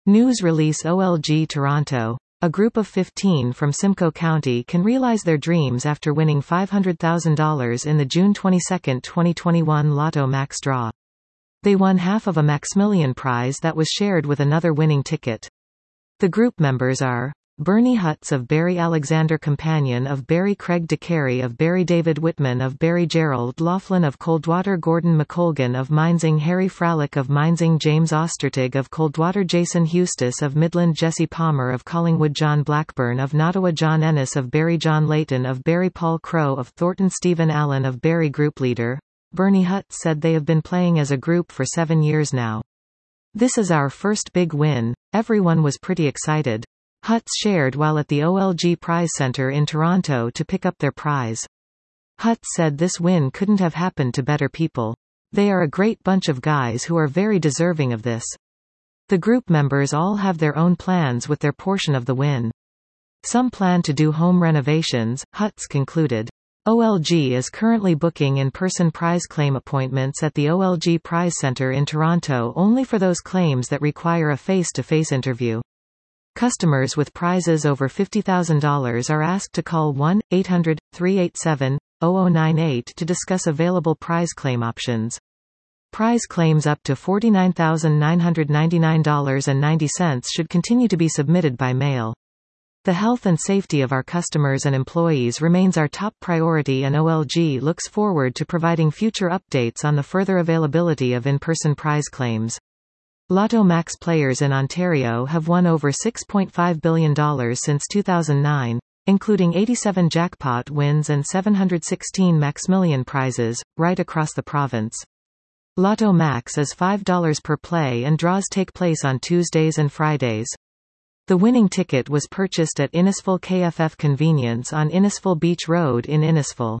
News release OLG Toronto. A group of 15 from Simcoe County can realize their dreams after winning $500,000 in the June 22, 2021 Lotto Max draw. They won half of a Maximilian prize that was shared with another winning ticket. The group members are Bernie Hutz of Barry, Alexander Companion of Barry, Craig DeCarey of Barry, David Whitman of Barry, Gerald Laughlin of Coldwater, Gordon McColgan of Minesing, Harry Fralick of Minesing, James Ostertig of Coldwater, Jason Hustis of Midland, Jesse Palmer of Collingwood, John Blackburn of Nottawa, John Ennis of Barry, John Layton of Barry, Paul Crow of Thornton, Stephen Allen of Barry. Group leader Bernie Hutz said they have been playing as a group for 7 years now. This is our first big win. Everyone was pretty excited. Hutz shared while at the OLG Prize Center in Toronto to pick up their prize. Hutz said this win couldn't have happened to better people. They are a great bunch of guys who are very deserving of this. The group members all have their own plans with their portion of the win. Some plan to do home renovations, Hutz concluded. OLG is currently booking in-person prize claim appointments at the OLG Prize Center in Toronto only for those claims that require a face-to-face interview. Customers with prizes over $50,000 are asked to call 1-800-387-0098 to discuss available prize claim options. Prize claims up to $49,999.90 should continue to be submitted by mail. The health and safety of our customers and employees remains our top priority, and OLG looks forward to providing future updates on the further availability of in-person prize claims. Lotto Max players in Ontario have won over $6.5 billion since 2009, including 87 jackpot wins and 716 Maximilian prizes, right across the province. Lotto Max is $5 per play and draws take place on Tuesdays and Fridays. The winning ticket was purchased at Innisfil KFF Convenience on Innisfil Beach Road in Innisfil.